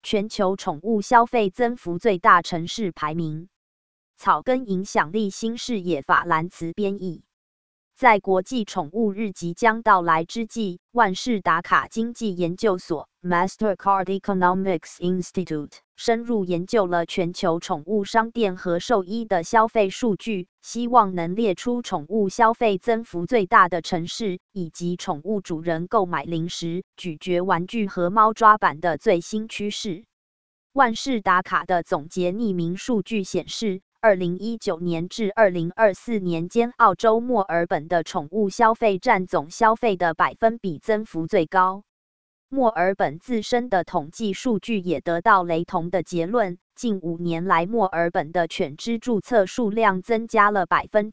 全球宠物消费增幅最大城市排名。草根影响力新视野法兰茨编译。在国际宠物日即将到来之际，万事达卡经济研究所 （Mastercard Economics Institute） 深入研究了全球宠物商店和兽医的消费数据，希望能列出宠物消费增幅最大的城市，以及宠物主人购买零食、咀嚼玩具和猫抓板的最新趋势。万事达卡的总结匿名数据显示，2019年至2024年间，澳洲墨尔本的宠物消费占总消费的百分比增幅最高。墨尔本自身的统计数据也得到雷同的结论，近5年来，墨尔本的犬只注册数量增加了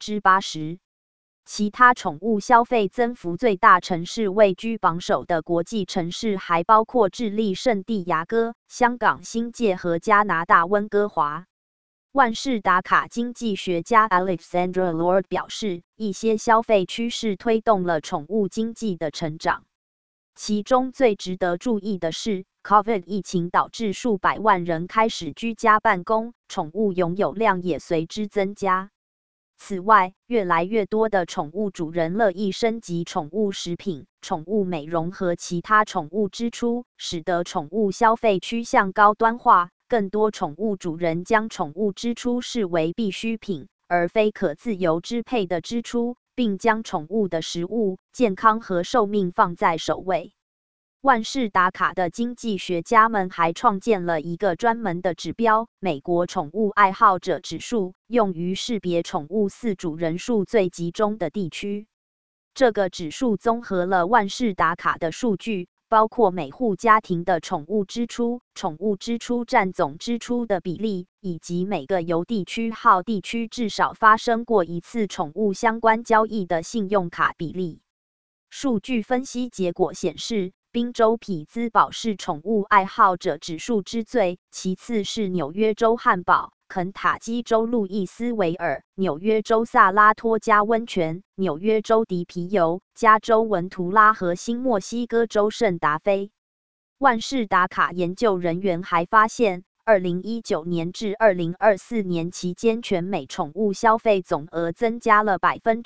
80%。其他宠物消费增幅最大城市位居榜首的国际城市还包括智利圣地牙哥、香港新界和加拿大温哥华。万事达卡经济学家 Alexandra Lord 表示，一些消费趋势推动了宠物经济的成长。其中最值得注意的是 ，COVID 疫情导致数百万人开始居家办公，宠物拥有量也随之增加。此外，越来越多的宠物主人乐意升级宠物食品、宠物美容和其他宠物支出，使得宠物消费趋向高端化。更多宠物主人将宠物支出视为必需品，而非可自由支配的支出，并将宠物的食物、健康和寿命放在首位。万事达卡的经济学家们还创建了一个专门的指标——美国宠物爱好者指数，用于识别宠物饲主人数最集中的地区。这个指数综合了万事达卡的数据，包括每户家庭的宠物支出、宠物支出占总支出的比例，以及每个邮地区号地区至少发生过一次宠物相关交易的信用卡比例。数据分析结果显示，宾州匹兹堡是宠物爱好者指数之最，其次是纽约州汉堡、肯塔基州路易斯维尔、纽约州萨拉托加温泉、纽约州迪皮尤、加州文图拉和新墨西哥州圣达菲。万事达卡研究人员还发现，2019年至2024年期间，全美宠物消费总额增加了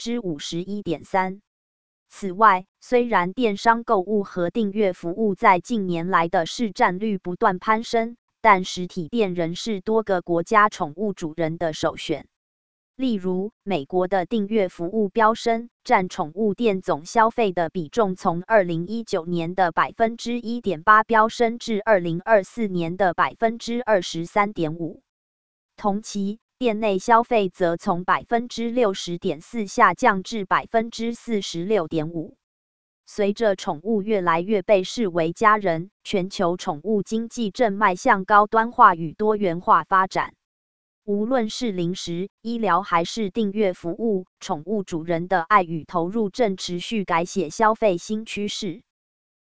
51.3%。此外，虽然电商购物和订阅服务在近年来的市占率不断攀升，但实体店仍是多个国家宠物主人的首选。例如，美国的订阅服务飙升，占宠物店总消费的比重从2019年的1.8%飙升至2024年的23.5%。同期，店内消费则从60.4%下降至46.5%。随着宠物越来越被视为家人，全球宠物经济正迈向高端化与多元化发展。无论是零食、医疗还是订阅服务，宠物主人的爱与投入正持续改写消费新趋势。